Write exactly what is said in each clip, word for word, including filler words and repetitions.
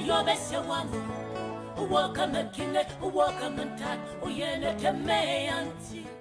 uyobese wangu uwakamekile uwakamantat uyenetemeyanti.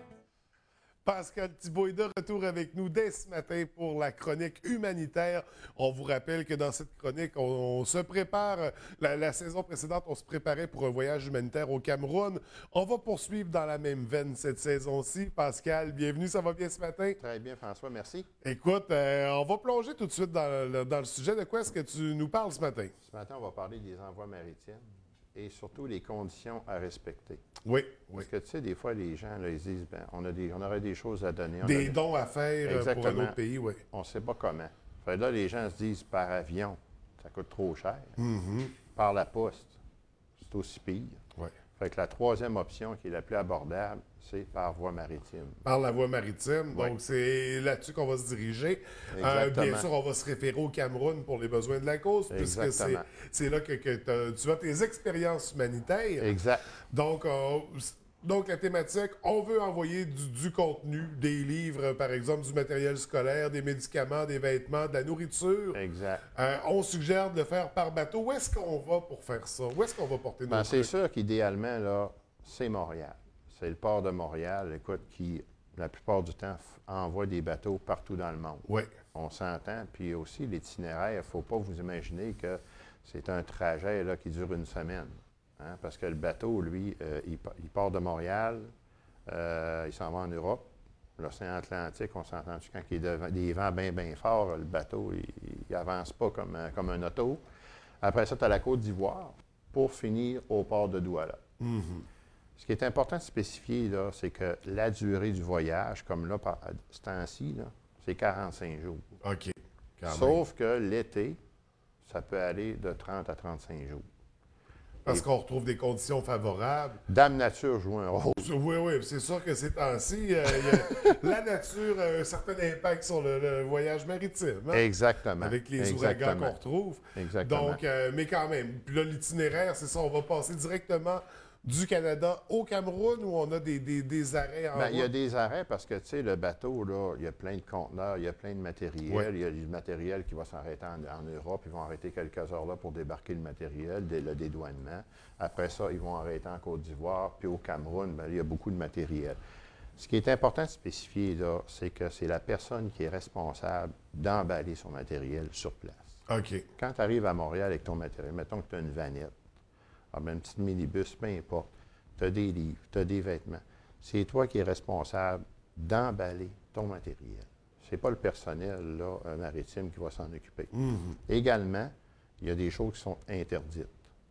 Pascal Thibault est de retour avec nous dès ce matin pour la chronique humanitaire. On vous rappelle que dans cette chronique, on, on se prépare. La, la saison précédente, on se préparait pour un voyage humanitaire au Cameroun. On va poursuivre dans la même veine cette saison-ci. Pascal, bienvenue, ça va bien ce matin? Très bien, François, merci. Écoute, euh, on va plonger tout de suite dans le, dans le sujet. De quoi est-ce que tu nous parles ce matin? Ce matin, on va parler des envois maritimes et surtout les conditions à respecter. Oui, oui. Parce que, tu sais, des fois, les gens, là, ils disent, ben, on, a des, on aurait des choses à donner. On Des a dons à faire Exactement. pour un autre pays, oui. On ne sait pas comment. Fait que là, les gens se disent, par avion, ça coûte trop cher. Mm-hmm. Par la poste, c'est aussi pire. Ouais. Fait que la troisième option, qui est la plus abordable, c'est par voie maritime. Par la voie maritime. Oui. Donc, c'est là-dessus qu'on va se diriger. Euh, bien sûr, on va se référer au Cameroun pour les besoins de la cause, puisque c'est, c'est là que, que tu as tes expériences humanitaires. Exact. Donc, euh, donc, la thématique, on veut envoyer du, du contenu, des livres, par exemple, du matériel scolaire, des médicaments, des vêtements, de la nourriture. Exact. Euh, on suggère de le faire par bateau. Où est-ce qu'on va pour faire ça? Où est-ce qu'on va porter nos Ben, c'est trucs? sûr qu'idéalement, là, c'est Montréal. C'est le port de Montréal, écoute, qui, la plupart du temps, f- envoie des bateaux partout dans le monde. Oui. On s'entend. Puis aussi, l'itinéraire, il ne faut pas vous imaginer que c'est un trajet là, qui dure une semaine. Hein, parce que le bateau, lui, euh, il, pa- il part de Montréal, euh, il s'en va en Europe. L'océan Atlantique, on s'entend-tu, quand il y a de- des vents bien, bien forts, le bateau, il n'avance pas comme, un- comme un auto. Après ça, tu as la Côte d'Ivoire pour finir au port de Douala. Mm-hmm. Ce qui est important de spécifier, là, c'est que la durée du voyage, comme là, par, à ce temps-ci, là, c'est quarante-cinq jours. OK. Quand Sauf que l'été, ça peut aller de trente à trente-cinq jours. Parce qu'on retrouve des conditions favorables. Dame Nature joue un rôle. Oui, oui, c'est sûr que ces temps-ci, euh, il y a- la nature a un certain impact sur le, le voyage maritime. Hein? Exactement. Avec les Exactement. ouragans qu'on retrouve. Exactement. Donc, euh, mais quand même, puis là, l'itinéraire, c'est ça, on va passer directement du Canada au Cameroun où on a des, des, des arrêts en Ben, il y a route? des arrêts parce que, tu sais, le bateau, là, il y a plein de conteneurs, il y a plein de matériel. Ouais. Il y a du matériel qui va s'arrêter en, en Europe. Ils vont arrêter quelques heures là pour débarquer le matériel, dé- le dédouanement. Après ça, ils vont arrêter en Côte d'Ivoire. Puis au Cameroun, ben, il y a beaucoup de matériel. Ce qui est important de spécifier, là, c'est que c'est la personne qui est responsable d'emballer son matériel sur place. OK. Quand tu arrives à Montréal avec ton matériel, mettons que tu as une vanette, ah ben, une petite minibus, peu importe, tu as des livres, tu as des vêtements. C'est toi qui es responsable d'emballer ton matériel. Ce n'est pas le personnel là, euh, maritime qui va s'en occuper. Mm-hmm. Également, il y a des choses qui sont interdites.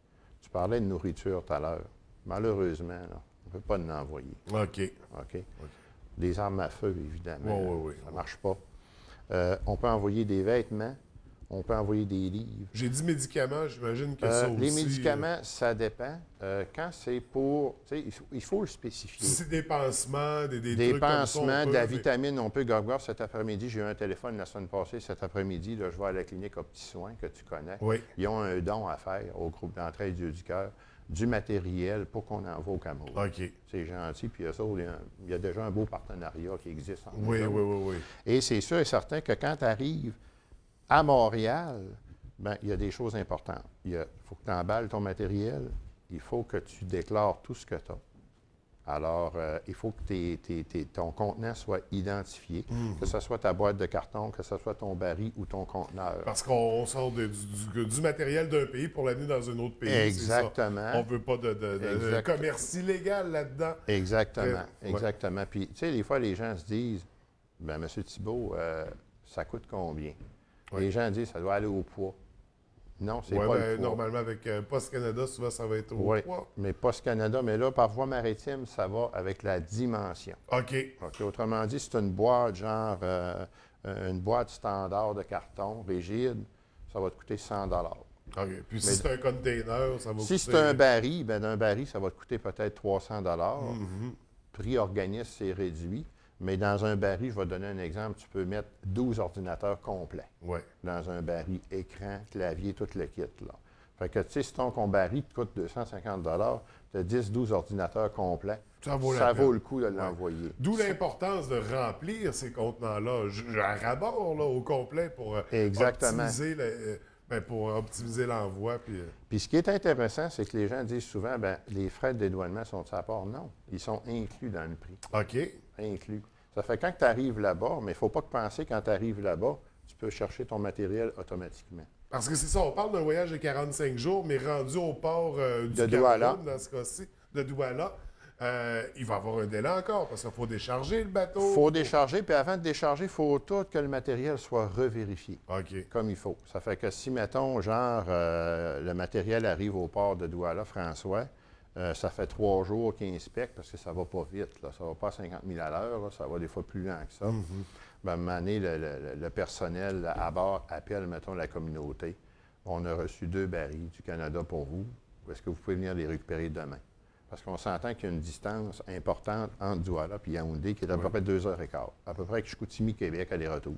Tu parlais de nourriture tout à l'heure. Malheureusement, là, on ne peut pas en envoyer. OK. OK? Des armes à feu, évidemment. Oui, oui, oui. Ça ne marche pas. Euh, on peut envoyer des vêtements, on peut envoyer des livres. J'ai dit médicaments, j'imagine que Euh, ça aussi... les médicaments, ça dépend. Euh, quand c'est pour... Tu sais, il faut, il faut le euh, spécifier. si c'est des pansements, des, des, Des trucs comme ça, pansements, on peut, de la mais- vitamine, on peut gargouiller cet après-midi. J'ai eu un téléphone la semaine passée. Cet après-midi, là, je vais à la clinique Opti-Soins, que tu connais. Oui. Ils ont un don à faire au groupe d'entraide Dieu du cœur, du matériel pour qu'on envoie au Cameroun. OK. C'est gentil. Puis eux autres, il y a- il y a déjà un beau partenariat qui existe entre Oui, eux oui, autres. oui, oui. Et c'est sûr et certain que quand tu arrives à Montréal, ben, il y a des choses importantes. Il faut que tu emballes ton matériel. Il faut que tu déclares tout ce que tu as. Alors, euh, il faut que tes- tes- tes- ton contenant soit identifié, que ce soit ta boîte de carton, que ce soit ton baril ou ton conteneur. Parce qu'on sort de- du, du- du matériel d'un pays pour l'amener dans un autre pays. c'est Exactement. ça. On ne veut pas de, de- de- de Exact. commerce illégal là-dedans. Exactement, Euh, ouais. exactement. Puis, tu sais, des fois, les gens se disent, bien, M. Thibault, euh, ça coûte combien? Ouais. Les gens disent, ça doit aller au poids. Non, c'est Ouais, pas ben, le poids. normalement, avec euh, Post Canada, souvent, ça va être au Oui, poids. mais pas ce Canada. Mais là, par voie maritime, ça va avec la dimension. OK. OK, autrement dit, c'est une boîte, genre euh, une boîte standard de carton rigide, ça va te coûter cent dollars. OK. Puis si Mais- c'est un container, ça va Si coûter... c'est un baril, ben d'un baril, ça va te coûter peut-être trois cents dollars. Mhm. Prix organisme, c'est réduit. Mais dans un baril, je vais donner un exemple, tu peux mettre douze ordinateurs complets. Ouais. Dans un baril, écran, clavier, tout le kit. Là. Fait que, tu sais, si ton ton baril te coûte deux cent cinquante dollars, tu as dix douze ordinateurs complets, Ça vaut la ça peine. vaut le coup de l'envoyer. D'où l'importance de remplir ces contenants-là, j- à rabord, là, au complet, pour euh, Exactement. optimiser le- euh, Ben, pour optimiser l'envoi. Puis, euh... puis ce qui est intéressant, c'est que les gens disent souvent, ben les frais de dédouanement sont à part. Non, ils sont inclus dans le prix. OK. Inclus. Ça fait quand tu arrives là-bas, mais il ne faut pas que penser quand tu arrives là-bas, tu peux chercher ton matériel automatiquement. Parce que c'est ça, on parle d'un voyage de quarante-cinq jours, mais rendu au port euh, du De Douala. Cameroun, dans ce cas-ci, de Douala, euh, il va y avoir un délai encore, parce qu'il faut décharger le bateau. Il faut décharger, puis avant de décharger, il faut tout que le matériel soit revérifié. OK. Comme il faut. Ça fait que si, mettons, genre, euh, le matériel arrive au port de Douala, François, euh, ça fait trois jours qu'il inspecte, parce que ça va pas vite, là. Ça va pas à cinquante mille à l'heure, là. Ça va des fois plus lent que ça. Mm-hmm. Ben, à un moment donné, le, le, le personnel à bord appelle, mettons, la communauté. On a reçu deux barils du Canada pour vous. Est-ce que vous pouvez venir les récupérer demain? Parce qu'on s'entend qu'il y a une distance importante entre Douala et Yaoundé qui est à Oui. peu près deux heures et quart. À peu près que Chicoutimi, Québec, aller-retour.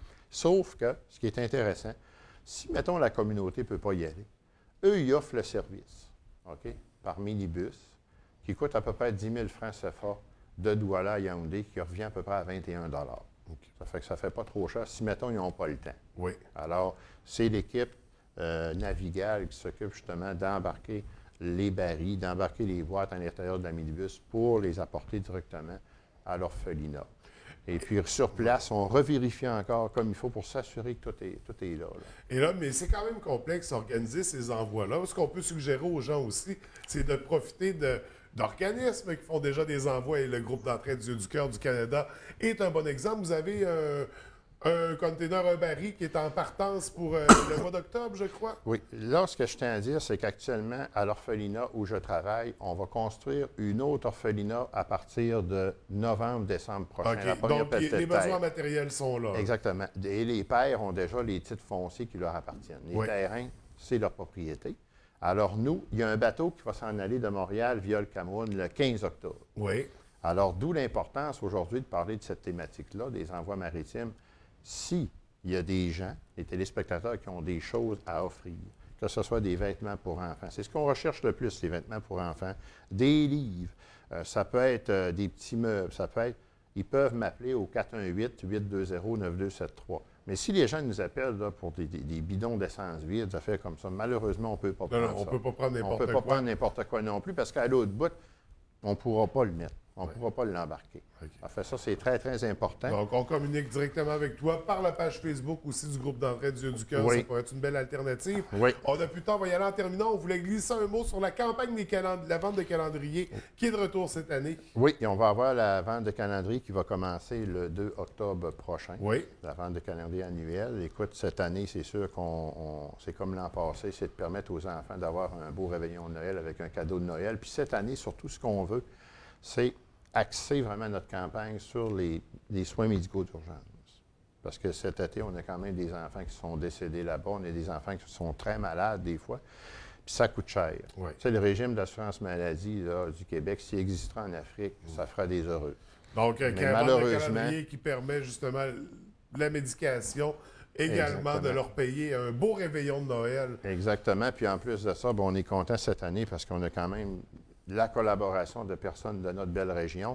Sauf que, ce qui est intéressant, si, mettons, la communauté ne peut pas y aller, eux, ils offrent le service, OK, par minibus, qui coûte à peu près dix mille francs C F A de Douala à Yaoundé, qui revient à peu près à vingt et un dollars. Okay. Ça fait que ça ne fait pas trop cher si, mettons, ils n'ont pas le temps. Oui. Alors, c'est l'équipe euh, navigale qui s'occupe justement d'embarquer les barils, d'embarquer les boîtes à l'intérieur de la minibus pour les apporter directement à l'orphelinat. Et puis, sur place, on revérifie encore comme il faut pour s'assurer que tout est, tout est là, là. Et là, mais c'est quand même complexe d'organiser ces envois-là. Ce qu'on peut suggérer aux gens aussi, c'est de profiter de, d'organismes qui font déjà des envois. Et le groupe d'entraide du Yeux du Cœur du Canada est un bon exemple. Vous avez euh, un container, un baril qui est en partance pour euh, le mois d'octobre, je crois. Oui. Là, ce que je tiens à dire, c'est qu'actuellement, à l'orphelinat où je travaille, on va construire une autre orphelinat à partir de novembre, décembre prochain. OK. La première Donc, les, petite les besoins terre. matériels sont là. Exactement. Et les pères ont déjà les titres fonciers qui leur appartiennent. Les Oui. terrains, c'est leur propriété. Alors, nous, il y a un bateau qui va s'en aller de Montréal via le Cameroun le quinze octobre. Oui. Alors, d'où l'importance aujourd'hui de parler de cette thématique-là, des envois maritimes. Si il y a des gens, des téléspectateurs qui ont des choses à offrir, que ce soit des vêtements pour enfants. C'est ce qu'on recherche le plus, les vêtements pour enfants. Des livres, euh, ça peut être euh, des petits meubles, ça peut être... Ils peuvent m'appeler au quatre un huit, huit deux zéro, neuf deux sept trois. Mais si les gens nous appellent là, pour des, des, des bidons d'essence vide, des affaires comme ça, malheureusement, on ne peut pas Non, prendre non, on ça. ne peut pas prendre On ne n'importe peut quoi. pas prendre n'importe quoi non plus, parce qu'à l'autre bout, on ne pourra pas le mettre. On ne Ouais. pourra pas l'embarquer. OK. En fait, ça, c'est très, très important. Donc, on communique directement avec toi par la page Facebook aussi du groupe d'entraide du Yeux du Cœur. Oui. Ça pourrait être une belle alternative. Oui. On n'a plus de temps, on va y aller en terminant. On voulait glisser un mot sur la campagne des calend- la vente de calendrier qui est de retour cette année. Oui, et on va avoir la vente de calendrier qui va commencer le deux octobre prochain. Oui. La vente de calendrier annuel. Écoute, cette année, c'est sûr qu'on, on- c'est comme l'an passé, c'est de permettre aux enfants d'avoir un beau réveillon de Noël avec un cadeau de Noël. Puis cette année, surtout, ce qu'on veut, c'est axer vraiment notre campagne sur les, les soins médicaux d'urgence. Parce que cet été, on a quand même des enfants qui sont décédés là-bas. On a des enfants qui sont très malades des fois. Puis ça coûte cher. Oui. Tu sais, le régime d'assurance maladie là, du Québec, s'il existera en Afrique, ça fera des heureux. Donc, euh, Mais une vente de malheureusement- calendrier qui permet justement la médication, également Exactement. de leur payer un beau réveillon de Noël. Exactement. Puis en plus de ça, bien, on est content cette année parce qu'on a quand même la collaboration de personnes de notre belle région.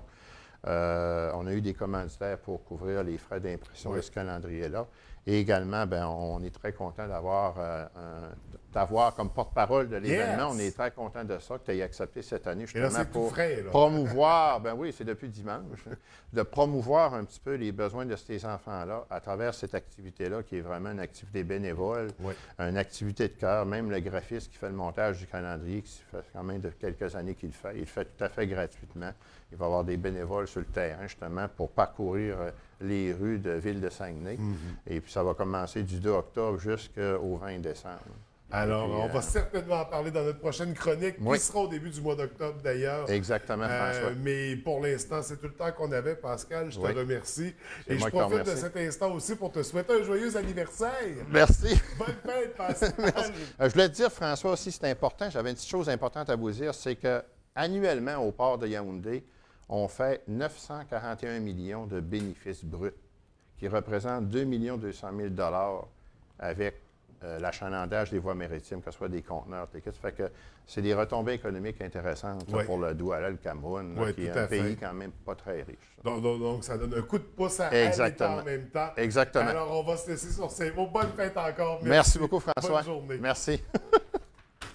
Euh, on a eu des commanditaires pour couvrir les frais d'impression Oui. de ce calendrier-là. Et également, bien, on est très content d'avoir, euh, un- d'avoir comme porte-parole de l'événement. Yes! On est très content de ça, que tu aies accepté cette année Et là, justement c'est tout pour frais, là. promouvoir, ben oui, c'est depuis dimanche, de promouvoir un petit peu les besoins de ces enfants-là à travers cette activité-là, qui est vraiment une activité bénévole, Oui. une activité de cœur. Même le graphiste qui fait le montage du calendrier, qui fait quand même de quelques années qu'il le fait, il le fait tout à fait gratuitement. Il va y avoir des bénévoles sur le terrain, justement, pour parcourir euh, les rues de Ville de Saguenay. Mm-hmm. Et puis, ça va commencer du deux octobre jusqu'au vingt décembre. Alors, Et puis, on euh, va certainement en parler dans notre prochaine chronique, Oui. qui sera au début du mois d'octobre d'ailleurs. Exactement, Euh, François. mais pour l'instant, c'est tout le temps qu'on avait, Pascal. Je te Oui. remercie. C'est Et je moi qui te profite de remercie. cet instant aussi pour te souhaiter un joyeux anniversaire. Merci. Bonne fête, Pascal. Euh, Je voulais te dire, François, aussi, c'est important. J'avais une petite chose importante à vous dire, c'est que annuellement, au port de Yaoundé, on fait neuf cent quarante et un millions de bénéfices bruts, qui représentent deux millions deux cent mille dollars avec euh, l'achalandage des voies maritimes, que ce soit des conteneurs, des kits. Ça fait que c'est des retombées économiques intéressantes là, Oui. pour le Douala, le Cameroun, là, Oui, qui est tout à un pays fait. quand même pas très riche. Donc, donc- donc, ça donne un coup de pouce à Exactement. l'État en même temps. Exactement. Alors, on va se laisser sur ces mots. Bonne fête encore. Merci beaucoup, François. Bonne journée. Merci.